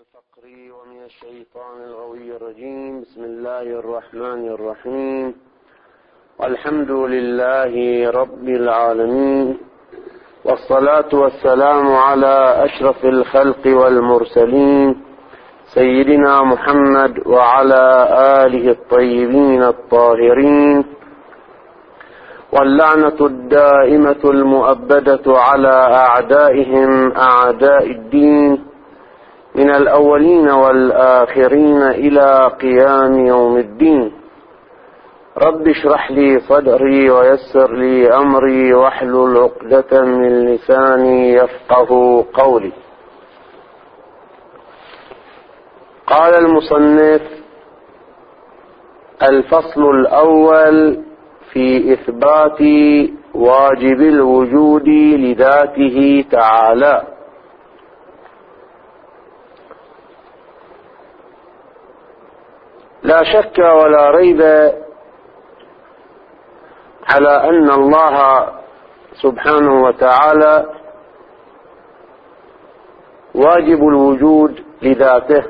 فقري ومن الشيطان الغوي الرجيم. بسم الله الرحمن الرحيم، والحمد لله رب العالمين، والصلاة والسلام على أشرف الخلق والمرسلين سيدنا محمد وعلى آله الطيبين الطاهرين، واللعنة الدائمة المؤبدة على أعدائهم أعداء الدين من الأولين والآخرين إلى قيام يوم الدين. رب اشرح لي صدري ويسر لي أمري واحلل عقدة من لساني يفقه قولي. قال المصنف: الفصل الأول في إثبات واجب الوجود لذاته تعالى. لا شك ولا ريب على أن الله سبحانه وتعالى واجب الوجود لذاته،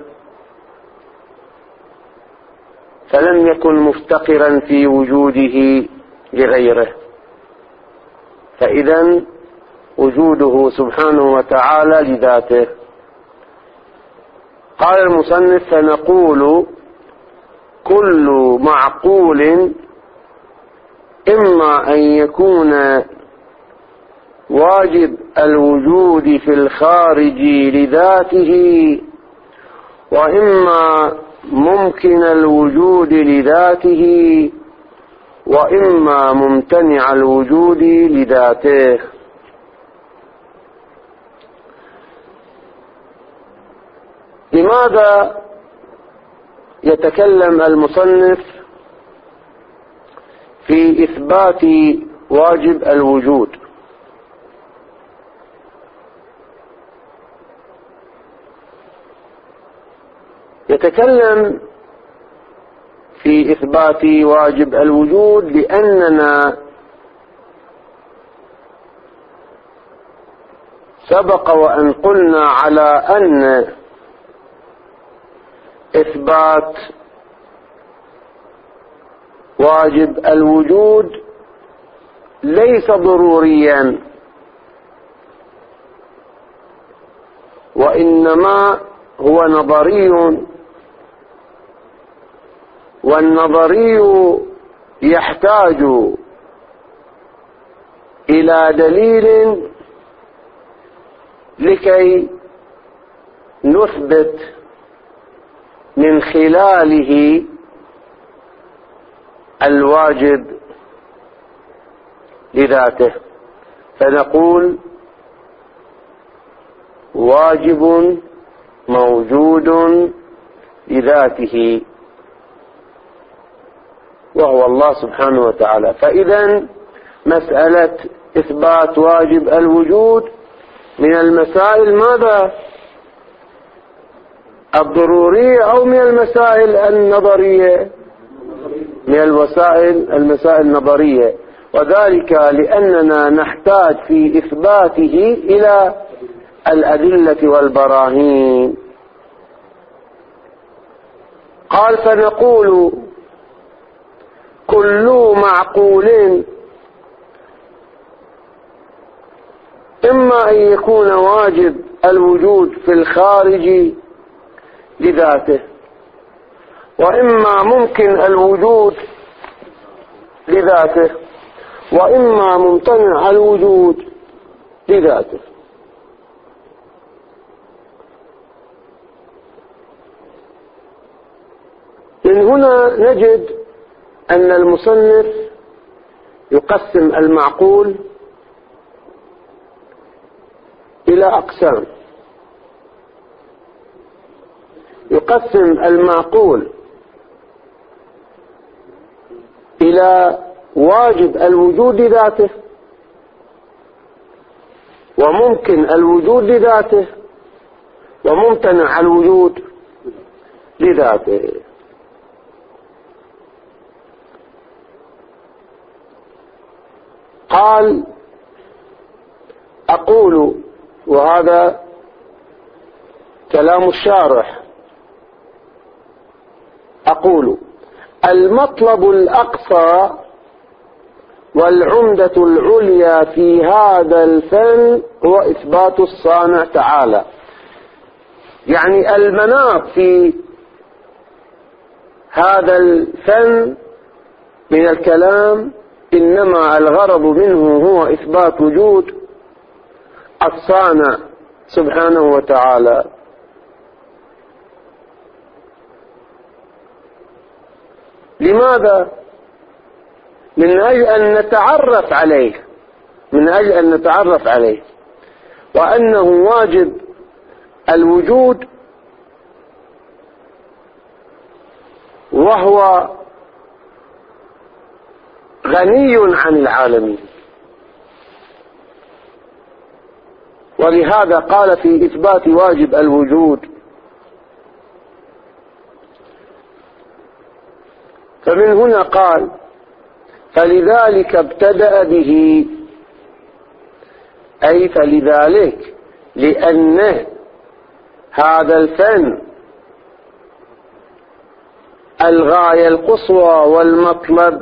فلم يكن مفتقرا في وجوده لغيره، فإذا وجوده سبحانه وتعالى لذاته. قال المصنف: فنقول كل معقول إما أن يكون واجب الوجود في الخارج لذاته، وإما ممكن الوجود لذاته، وإما ممتنع الوجود لذاته. لماذا يتكلم المصنف في إثبات واجب الوجود؟ يتكلم في إثبات واجب الوجود لأننا سبق وأن قلنا على أن إثبات واجب الوجود ليس ضروريا، وإنما هو نظري، والنظري يحتاج إلى دليل لكي نثبت من خلاله الواجب لذاته، فنقول واجب موجود لذاته وهو الله سبحانه وتعالى. فإذا مسألة إثبات واجب الوجود من المسائل ماذا؟ الضرورية أو من المسائل النظرية؟ من المسائل النظرية، وذلك لأننا نحتاج في إثباته إلى الأدلة والبراهين. قال: فنقول كل معقول إما أن يكون واجب الوجود في الخارج لذاته، وإما ممكن الوجود لذاته، وإما ممتنع الوجود لذاته. من هنا نجد أن المصنف يقسم المعقول إلى أقسام. يقسم المعقول إلى واجب الوجود لذاته، وممكن الوجود لذاته، وممتنع الوجود لذاته. قال: أقول، وهذا كلام الشارح. أقول: المطلب الأقصى والعمدة العليا في هذا الفن هو إثبات الصانع تعالى. يعني المناط في هذا الفن من الكلام إنما الغرض منه هو إثبات وجود الصانع سبحانه وتعالى. لماذا؟ من أجل أن نتعرف عليه، من أجل أن نتعرف عليه، وأنه واجب الوجود، وهو غني عن العالمين. ولهذا قال في إثبات واجب الوجود: فمن هنا قال: فلذلك ابتدأ به، أي فلذلك، لأن هذا الفن الغاية القصوى والمطلب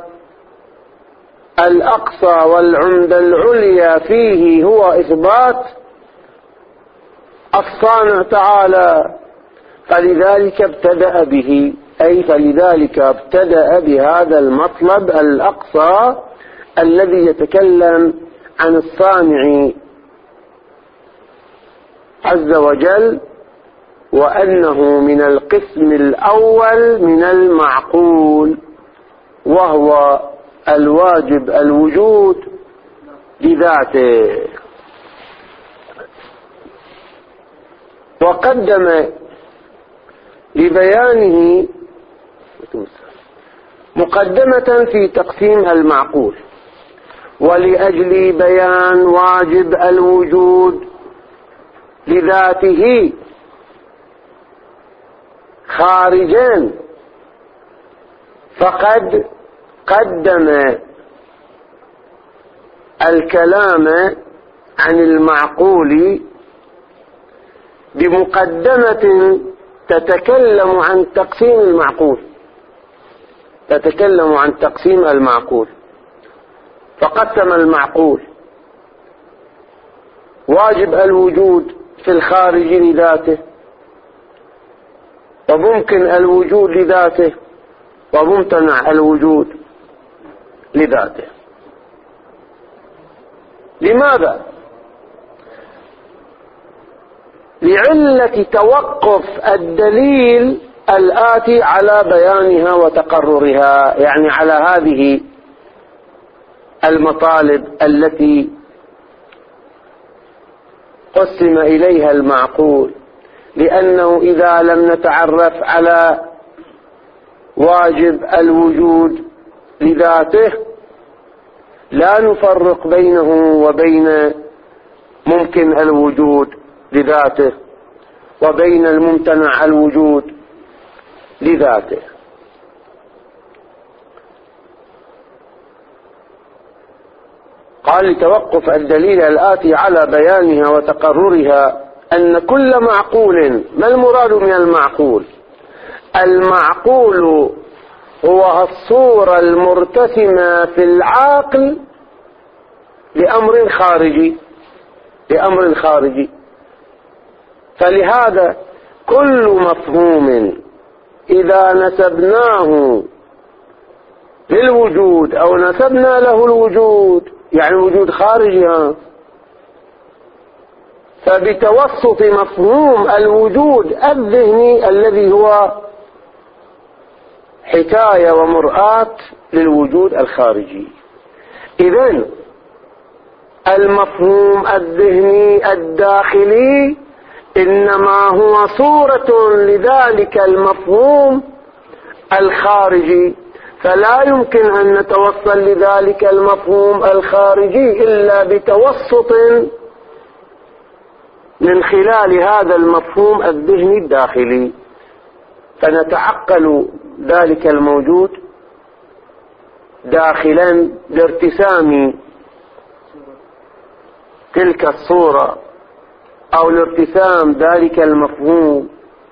الأقصى والعمدة العليا فيه هو إثبات الصانع تعالى. فلذلك ابتدأ به، أي فلذلك ابتدأ بهذا المطلب الأقصى الذي يتكلم عن الصانع عز وجل، وأنه من القسم الأول من المعقول، وهو الواجب الوجود لذاته. وقدم لبيانه مقدمة في تقسيم المعقول. ولأجل بيان واجب الوجود لذاته خارجا، فقد قدم الكلام عن المعقول بمقدمة تتكلم عن تقسيم المعقول، تتكلم عن تقسيم المعقول. فقسم المعقول واجب الوجود في الخارج لذاته، وممكن الوجود لذاته، وممتنع الوجود لذاته. لماذا؟ لعلة توقف الدليل الآتي على بيانها وتقررها، يعني على هذه المطالب التي قسم إليها المعقول. لأنه إذا لم نتعرف على واجب الوجود لذاته لا نفرق بينه وبين ممكن الوجود لذاته، وبين الممتنع الوجود لذاته. قال: لتوقف الدليل الآتي على بيانها وتقررها أن كل معقول. ما المراد من المعقول؟ المعقول هو الصورة المرتسمة في العقل لأمر خارجي، لأمر خارجي. فلهذا كل مفهوم إذا نسبناه للوجود أو نسبنا له الوجود، يعني وجود خارجي، فبتوسط مفهوم الوجود الذهني الذي هو حكاية ومرآة للوجود الخارجي. إذن المفهوم الذهني الداخلي إنما هو صورة لذلك المفهوم الخارجي، فلا يمكن أن نتوصل لذلك المفهوم الخارجي إلا بتوسط من خلال هذا المفهوم الذهني الداخلي، فنتعقل ذلك الموجود داخلا لارتسام تلك الصورة أو لارتسام ذلك المفهوم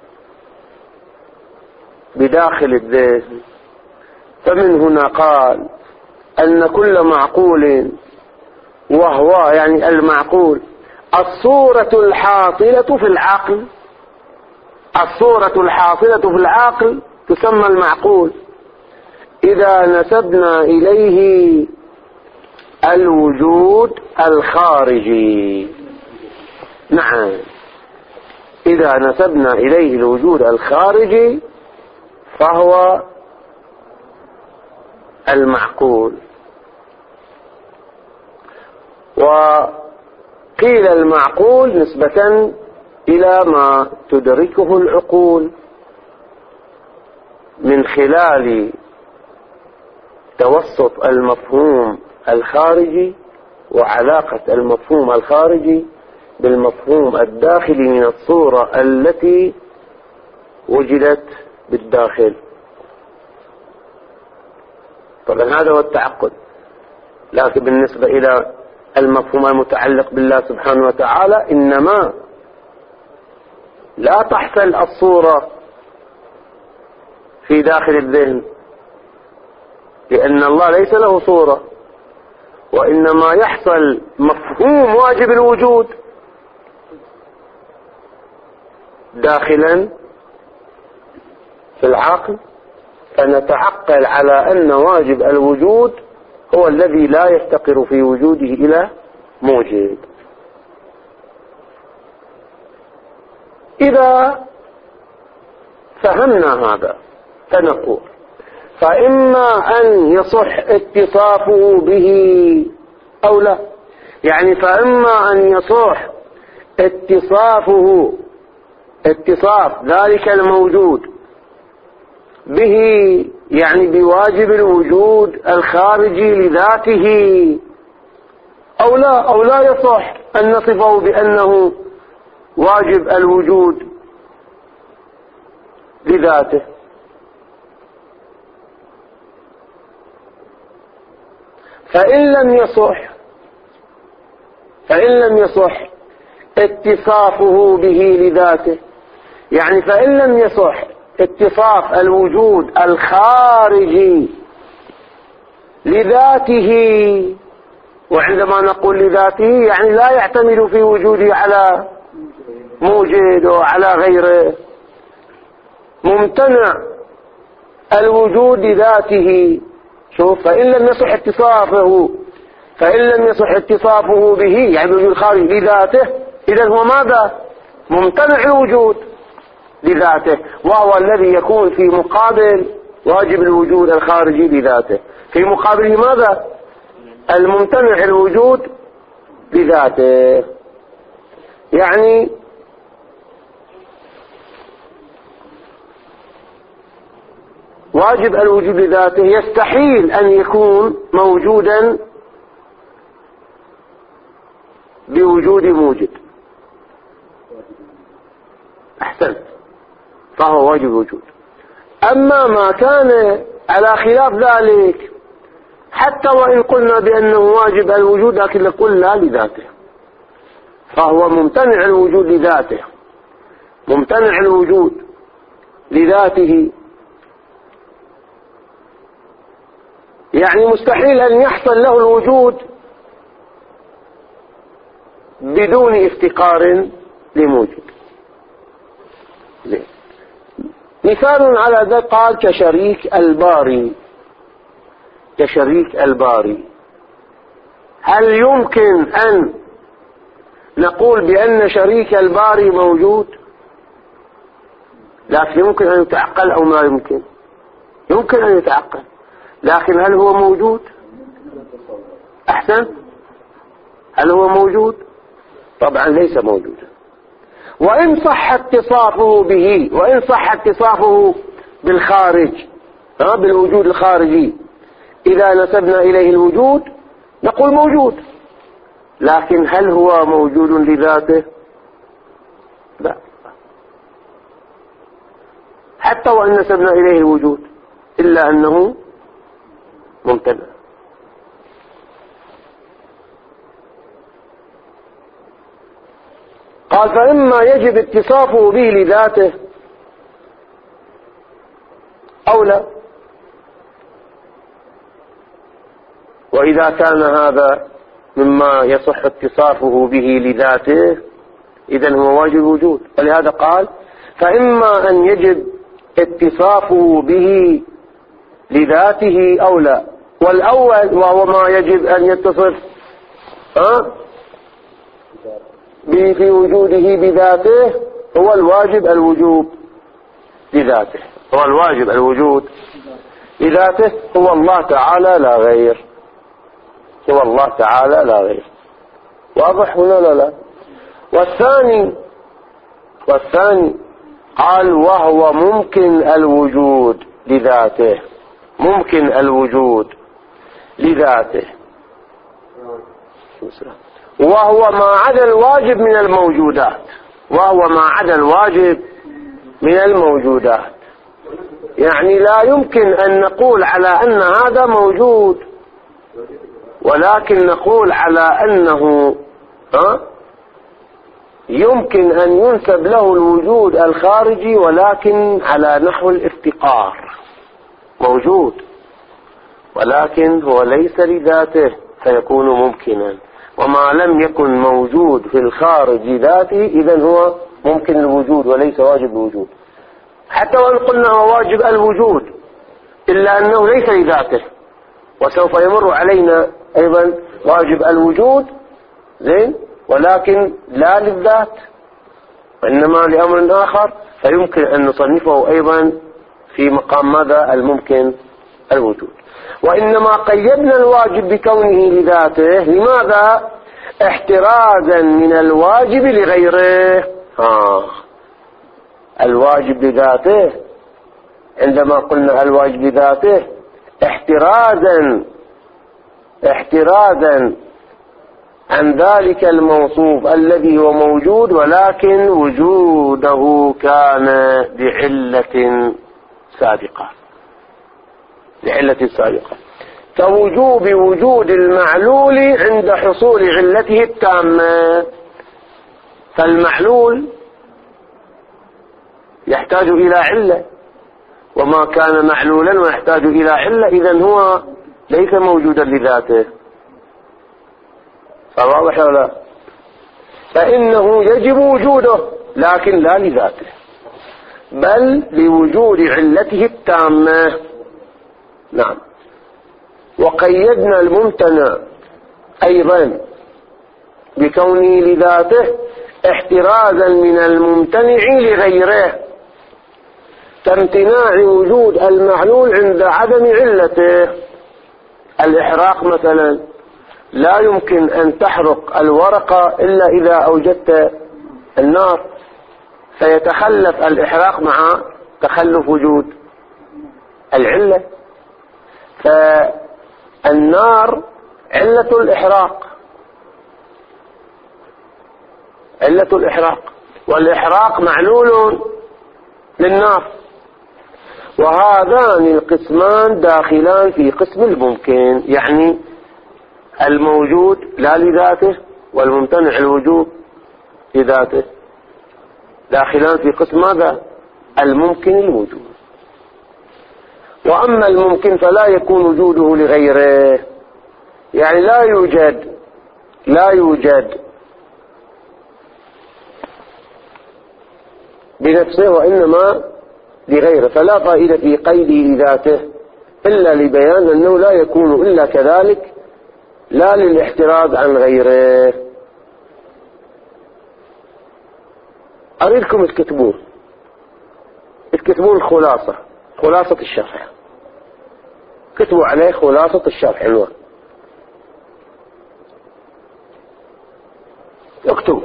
بداخل الذهن. فمن هنا قال أن كل معقول، وهو يعني المعقول الصورة الحاصلة في العقل، الصورة الحاصلة في العقل تسمى المعقول إذا نسبنا إليه الوجود الخارجي. نعم، إذا نسبنا إليه الوجود الخارجي فهو المعقول. وقيل المعقول نسبة إلى ما تدركه العقول من خلال توسط المفهوم الخارجي وعلاقة المفهوم الخارجي بالمفهوم الداخلي من الصورة التي وجدت بالداخل. طبعا هذا هو التعقد. لكن بالنسبة إلى المفهوم المتعلق بالله سبحانه وتعالى إنما لا تحصل الصورة في داخل الذهن، لأن الله ليس له صورة، وإنما يحصل مفهوم واجب الوجود داخلا في العقل، فنتعقل على أن واجب الوجود هو الذي لا يفتقر في وجوده إلى موجب. إذا فهمنا هذا فنقول فإما أن يصح اتصافه به أو لا، يعني فإما أن يصح اتصاف ذلك الموجود به، يعني بواجب الوجود الخارجي لذاته، أو لا يصح أن نصفه بأنه واجب الوجود لذاته. فإن لم يصح اتصافه به لذاته، يعني فإن لم يصح اتصاف الوجود الخارجي لذاته، وعندما نقول لذاته يعني لا يعتمد في وجوده على موجد وعلى غيره، ممتنع الوجود لذاته. شوف، فإن لم يصح اتصافه به يعني الوجود الخارجي لذاته، إذن هو ماذا؟ ممتنع الوجود لذاته، وهو الذي يكون في مقابل واجب الوجود الخارجي لذاته. في مقابله ماذا؟ الممتنع الوجود لذاته. يعني واجب الوجود لذاته يستحيل أن يكون موجودا بوجود موجد. أحسنت، فهو واجب الوجود. أما ما كان على خلاف ذلك، حتى وإن قلنا بأنه واجب الوجود لكن نقول لا لذاته، فهو ممتنع الوجود لذاته، ممتنع الوجود لذاته، يعني مستحيل أن يحصل له الوجود بدون افتقار لموجد. مثال على ذلك قال كشريك الباري. هل يمكن أن نقول بأن شريك الباري موجود؟ لكن يمكن أن يتعقل أو ما يمكن؟ يمكن أن يتعقل، لكن هل هو موجود؟ أحسن، هل هو موجود؟ طبعا ليس موجودا. وإن صح اتصافه بالخارج، بالوجود الخارجي، إذا نسبنا إليه الوجود نقول موجود، لكن هل هو موجود لذاته؟ لا، حتى وإن نسبنا إليه الوجود إلا أنه ممتنع. قال قال فإما يجب اتصافه به لذاته أو لا. وإذا كان هذا مما يصح اتصافه به لذاته إذن هو واجب الوجود. ولهذا قال فإما أن يجب اتصافه به لذاته أو لا. والأول وهو ما يجب أن يتصف في وجوده بذاته هو الواجب الوجود لذاته، هو الواجب الوجود لذاته، هو الله تعالى لا غير، هو الله تعالى لا غير. واضح هنا لا لا؟ والثاني قال وهو ممكن الوجود لذاته، ممكن الوجود لذاته، وهو ما عدا الواجب من الموجودات، وهو ما عدا الواجب من الموجودات. يعني لا يمكن أن نقول على أن هذا موجود، ولكن نقول على أنه يمكن أن ينسب له الوجود الخارجي، ولكن على نحو الافتقار، موجود ولكن هو ليس لذاته فيكون ممكنا. وما لم يكن موجود في الخارج ذاته إذن هو ممكن الوجود وليس واجب الوجود. حتى وإن قلنا هو واجب الوجود إلا أنه ليس لذاته، وسوف يمر علينا أيضا واجب الوجود زين ولكن لا للذات وإنما لأمر آخر، فيمكن أن نصنفه أيضا في مقام ماذا؟ الممكن الوجود. وإنما قيدنا الواجب بكونه لذاته، لماذا؟ احترازا من الواجب لغيره. الواجب لذاته، عندما قلنا الواجب لذاته احترازا عن ذلك الموصوف الذي هو موجود ولكن وجوده كان لعلة سابقة، لعلة سابقة، كوجوب وجود المعلول عند حصول علته التامة. فالمعلول يحتاج إلى علة، وما كان معلولا ويحتاج إلى علة إذن هو ليس موجودا لذاته. فواضح ولا لا؟ فإنه يجب وجوده لكن لا لذاته بل لوجود علته التامة. نعم. وقيدنا الممتنع أيضا بكونه لذاته احترازا من الممتنع لغيره، كامتناع وجود المعلول عند عدم علته. الإحراق مثلا، لا يمكن أن تحرق الورقة إلا إذا أوجدت النار، فيتخلف الإحراق مع تخلف وجود العلة. فالنار علة الإحراق، علة الإحراق، والإحراق معلول للنار. وهذان القسمان داخلان في قسم الممكن، يعني الموجود لا لذاته والممتنع الوجود لذاته داخلان في قسم ماذا؟ الممكن الوجود. وأما الممكن فلا يكون وجوده لغيره، يعني لا يوجد بنفسه وإنما لغيره، فلا فائدة في قيده لذاته إلا لبيان أنه لا يكون إلا كذلك، لا للاحتراز عن غيره. أريدكم تكتبون الخلاصة، خلاصة الشرح، كتبوا عليه خلاصة الشرح عنوان، اكتبوا: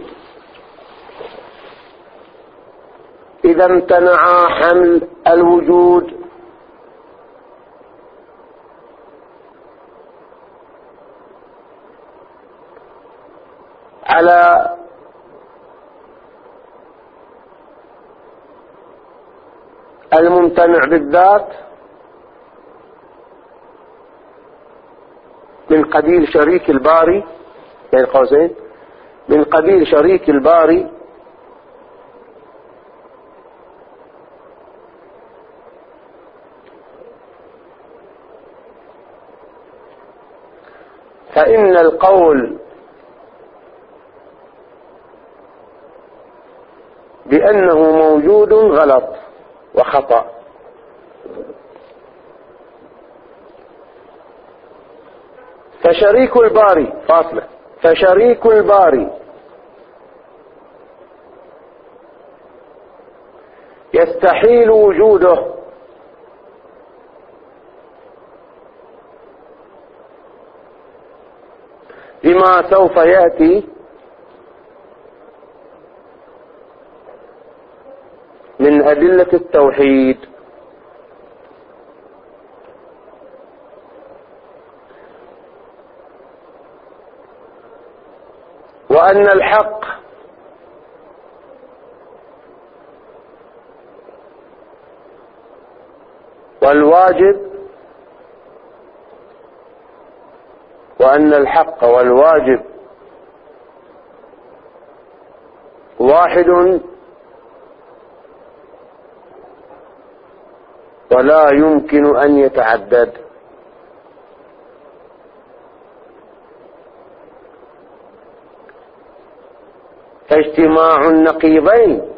إذا امتنع حمل الوجود على الممتنع بالذات من قبيل شريك الباري، بين قوسين من قبيل شريك الباري فإن القول بأنه موجود غلط وخطأ. فشريك الباري فاصلة فشريك الباري يستحيل وجوده لما سوف يأتي من أدلة التوحيد. وأن الحق والواجب واحد ولا يمكن أن يتعدد. فاجتماع النقيضين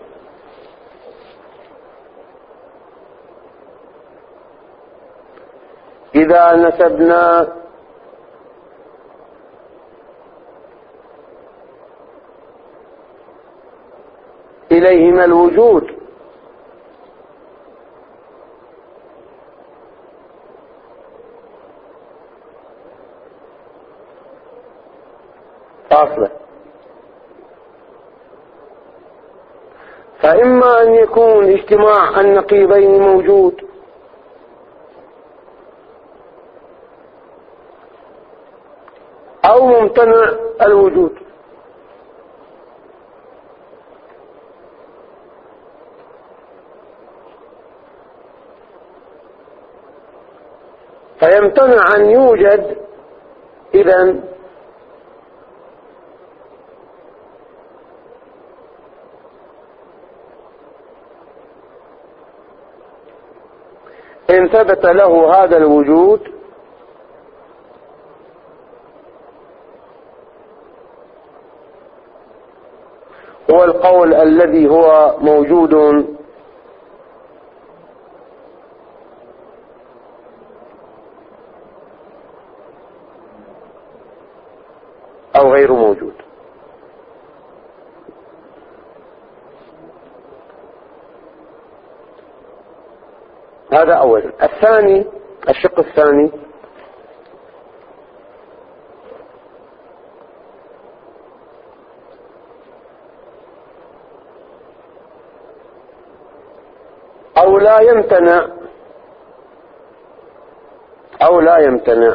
إذا نسبنا إليهما الوجود فاصلة فإما أن يكون اجتماع النقيضين موجود أو ممتنع الوجود. فيمتنع أن يوجد إذن إن ثبت له هذا الوجود هو القول الذي هو موجود أو غير موجود. هذا أولا. الثاني، الشق الثاني، أو لا يمتنع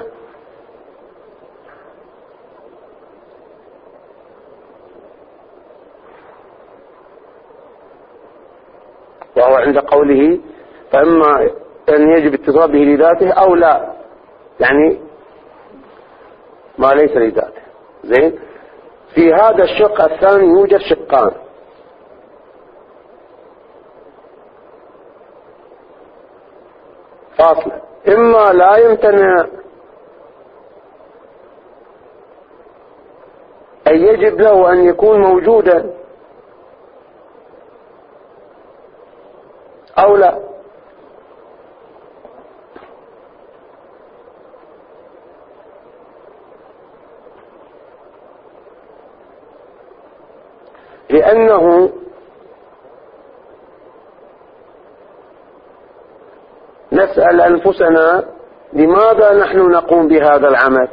وهو عند قوله فإما أن يجب اتصال به لذاته أو لا، يعني ما ليس لذاته. زين. في هذا الشق الثاني يوجد شقان. فاصلة. إما لا يمتنع أي يجب له أن يكون موجودا أو لا. لأنه نسأل أنفسنا لماذا نحن نقوم بهذا العمل؟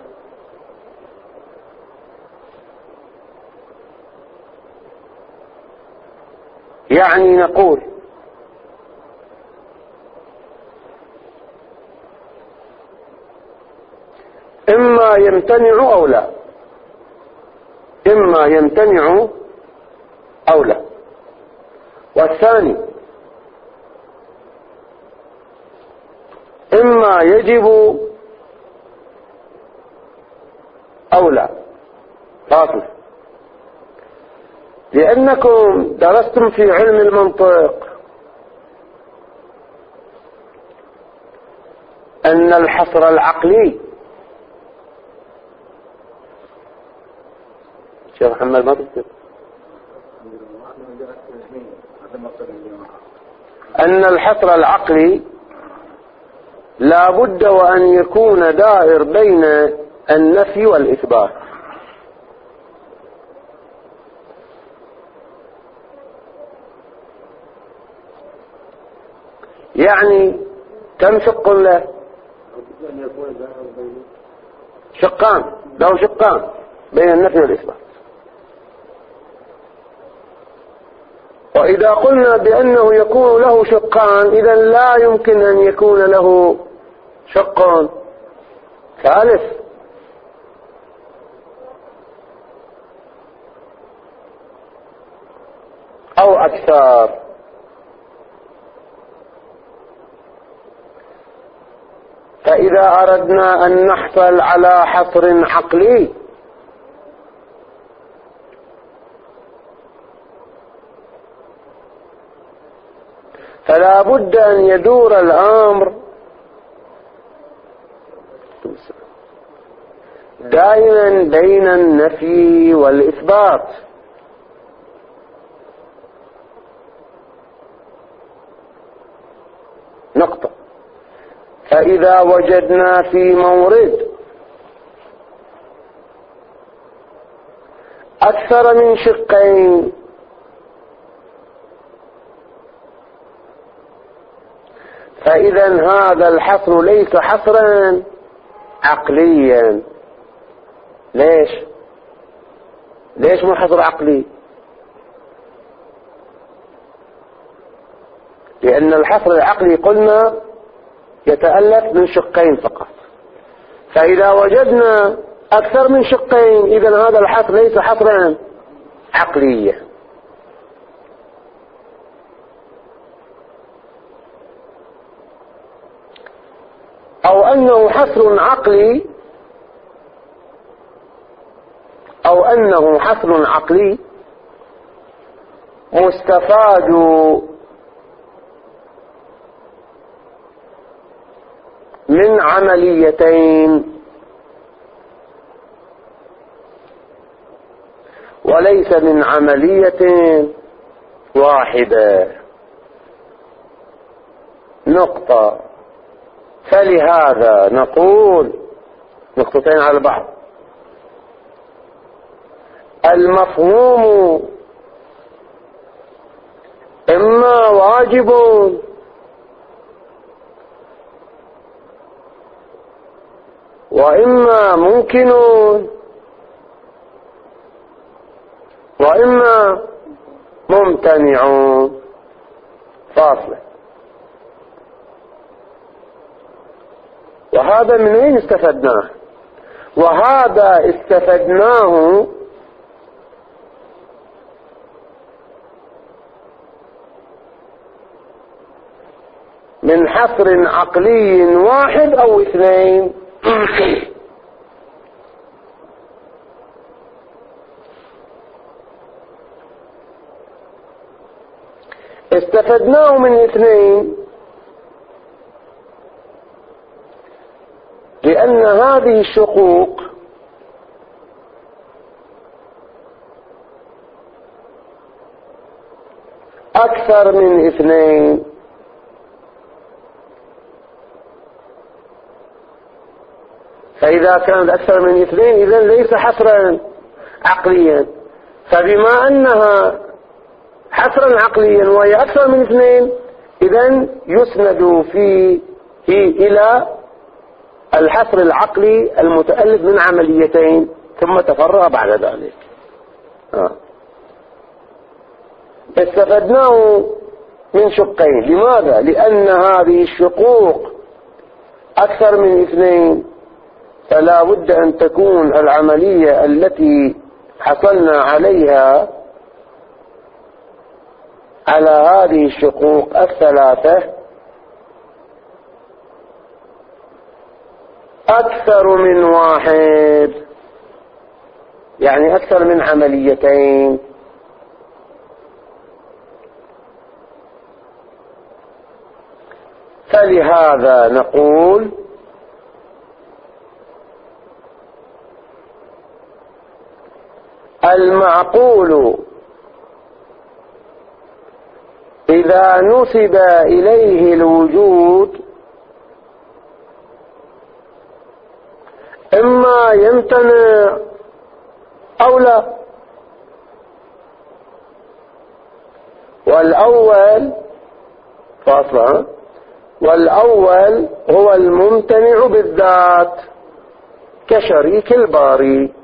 يعني نقول إما يمتنع أو لا، إما يمتنع أو لا. والثاني إما يجب أو لا. فاصل. لأنكم درستم في علم المنطق أن الحصر العقلي شيخ محمد ما تكتب. أن الحصر العقلي لا بد وأن يكون دائر بين النفي والإثبات. يعني كم شق له؟ شقان، له شقان بين النفي والإثبات. وإذا قلنا بأنه يكون له شقان إذن لا يمكن أن يكون له شق ثالث. أو أكثر. فإذا أردنا أن نحصل على حصر عقلي فلا بد أن يدور الأمر دائما بين النفي والإثبات. نقطة. فإذا وجدنا في مورد أكثر من شقين فإذا هذا الحصر ليس حصرا عقليا. ليش مو حصر عقلي؟ لأن الحصر العقلي قلنا يتألف من شقين فقط. فإذا وجدنا أكثر من شقين إذن هذا الحصر ليس حصرا عقليا. أو أنه حصر عقلي مستفاد من عمليتين وليس من عملية واحدة. نقطة. فلهذا نقول نقطتين على بعض. المفهوم إما واجب وإما ممكن وإما ممتنع. فاصلة. وهذا من أين استفدناه؟ وهذا استفدناه من حصر عقلي واحد أو اثنين. استفدناه من اثنين لأن هذه الشقوق أكثر من اثنين. فإذا كانت أكثر من اثنين إذن ليس حصرا عقليا. فبما أنها حصرا عقليا وهي أكثر من اثنين إذن يسند فيه إلى الحصر العقلي المتألف من عمليتين ثم تفرع بعد ذلك. استفدناه من شقين. لماذا؟ لأن هذه الشقوق أكثر من اثنين فلا بد أن تكون العملية التي حصلنا عليها على هذه الشقوق الثلاثة أكثر من واحد، يعني أكثر من عمليتين. فلهذا نقول المعقول إذا نسب إليه الوجود إما يمتنع أو لا. والأول هو الممتنع بالذات كشريك الباري،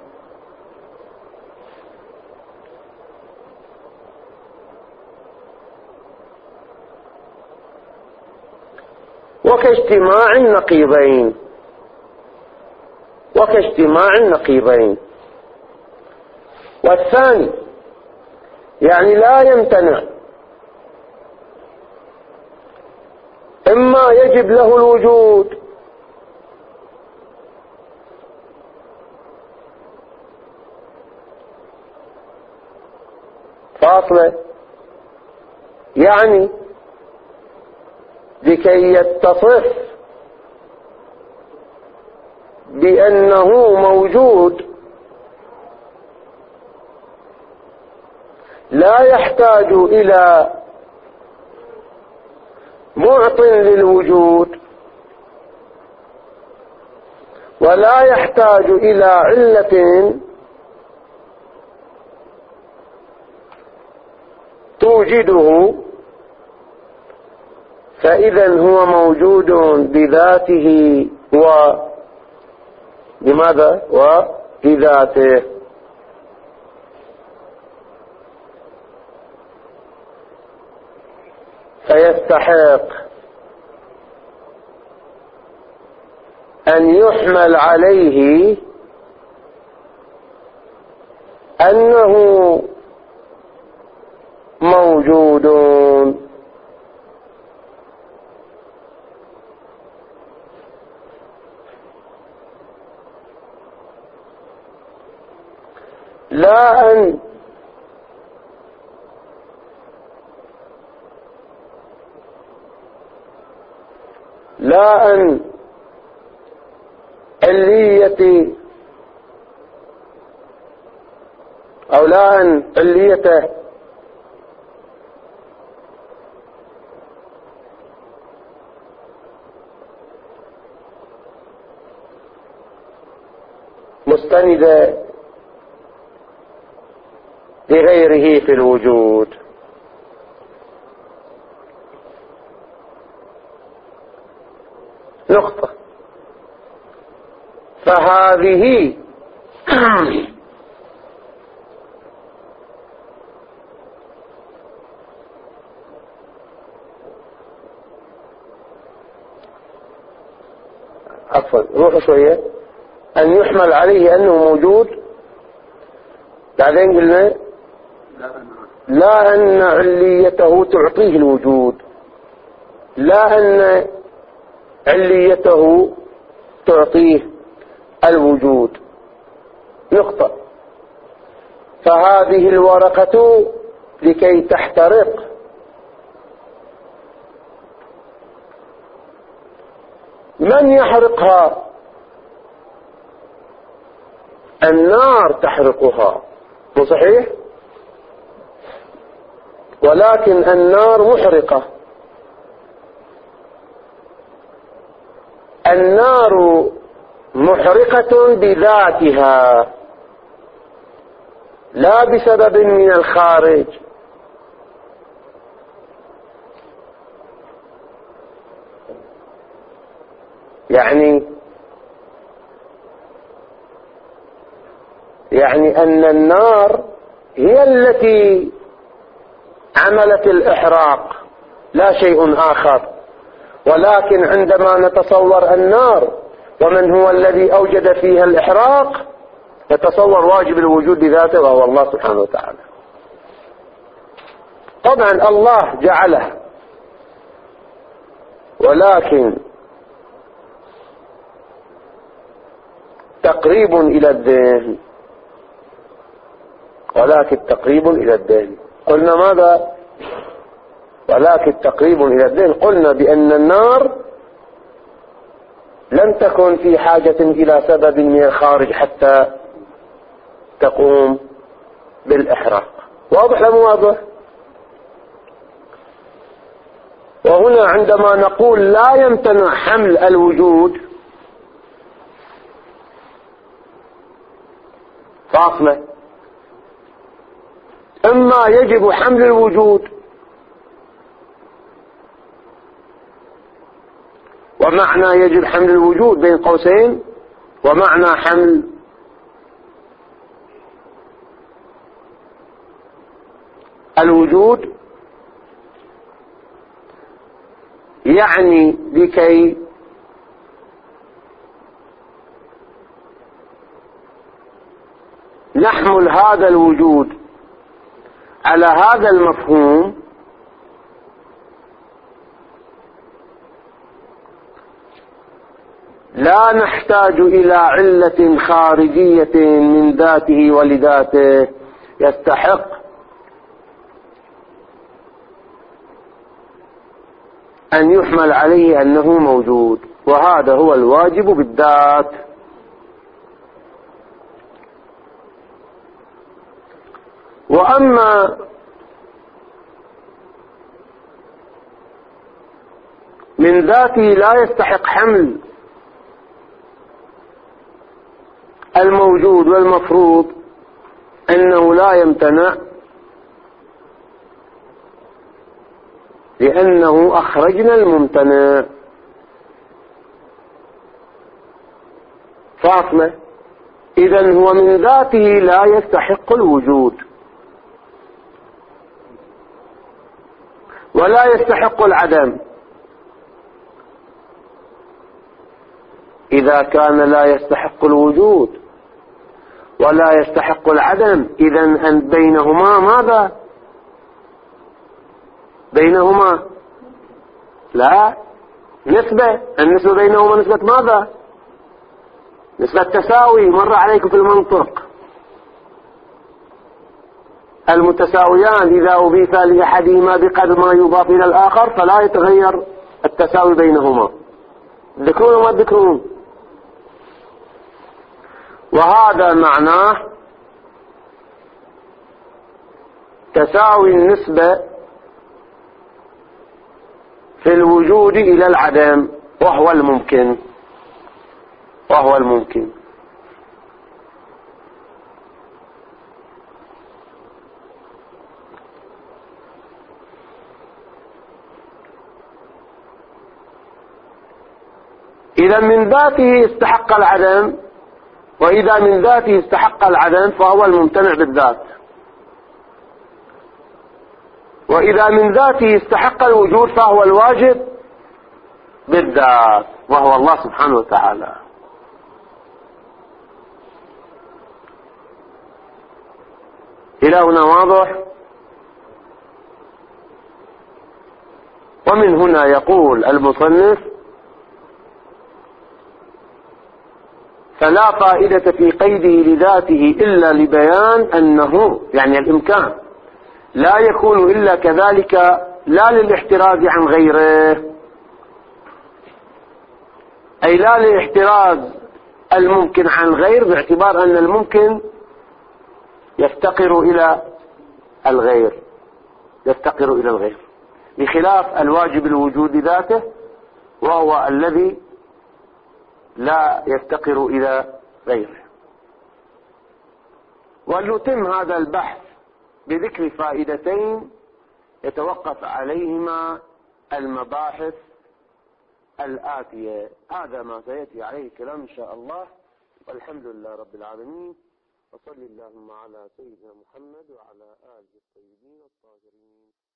وكاجتماع النقيضين. والثاني يعني لا يمتنع، إما يجب له الوجود فاصلة، يعني لكي يتصف بأنه موجود لا يحتاج إلى معط للوجود ولا يحتاج إلى علة توجده، فإذا هو موجود بذاته بماذا؟ وبذاته. فيستحق أن يحمل عليه أنه موجود، لا أن علية أو لا أن عليته مستندة لغيره في الوجود. نقطة. فهذه عفوا روحوا شوية. أن يحمل عليه أنه موجود، بعدين قلنا لا أن عليته تعطيه الوجود، لا أن عليته تعطيه الوجود. نقطة. فهذه الورقة لكي تحترق من يحرقها؟ النار تحرقها، مو صحيح؟ ولكن النار محرقة. النار محرقة بذاتها لا بسبب من الخارج. يعني أن النار هي التي عملت الإحراق لا شيء آخر. ولكن عندما نتصور النار ومن هو الذي أوجد فيها الإحراق نتصور واجب الوجود بذاته وهو الله سبحانه وتعالى. طبعا الله جعله، ولكن تقريب إلى الذهن، قلنا ماذا؟ ولكن تقريب إلى الذهن. قلنا بأن النار لم تكن في حاجة إلى سبب من الخارج حتى تقوم، بالإحراق. واضح لم واضح؟ وهنا عندما نقول لا يمتنع حمل الوجود فاصلة، إما يجب حمل الوجود، ومعنى يجب حمل الوجود بين قوسين ومعنى حمل الوجود يعني لكي نحمل هذا الوجود على هذا المفهوم لا نحتاج إلى علة خارجية من ذاته ولذاته يستحق أن يحمل عليه أنه موجود، وهذا هو الواجب بالذات. وأما من ذاته لا يستحق حمل الموجود، والمفروض أنه لا يمتنع لأنه أخرجنا الممتنع. فاطمة إذن هو من ذاته لا يستحق الوجود ولا يستحق العدم. إذا كان لا يستحق الوجود ولا يستحق العدم، إذن بينهما ماذا؟ بينهما لا نسبة. النسبة بينهما نسبة ماذا؟ نسبة تساوي. مر عليكم في المنطق المتساويان إذا أضيف لأحدهما بقدر ما يضاف إلى الآخر فلا يتغير التساوي بينهما. تذكرون وما تذكرون؟ وهذا معناه تساوي النسبة في الوجود إلى العدم، وهو الممكن. إذا من ذاته استحق العدم، وإذا من ذاته استحق العدم فهو الممتنع بالذات، وإذا من ذاته استحق الوجود فهو الواجب بالذات، وهو الله سبحانه وتعالى. إلى هنا واضح؟ ومن هنا يقول المصنف: فلا فائدة في قيده لذاته إلا لبيان أنه، يعني الإمكان، لا يكون إلا كذلك لا للاحتراز عن غيره، أي لا لاحتراز الممكن عن غير، باعتبار أن الممكن يفتقر إلى الغير، بخلاف الواجب الوجود ذاته وهو الذي لا يفتقر إلى غيره. ولنتم هذا البحث بذكر فائدتين يتوقف عليهما المباحث الآتية. هذا ما سيأتي عليه كلام إن شاء الله، والحمد لله رب العالمين، وصل اللهم على سيدنا محمد وعلى آله الطيبين الطاهرين.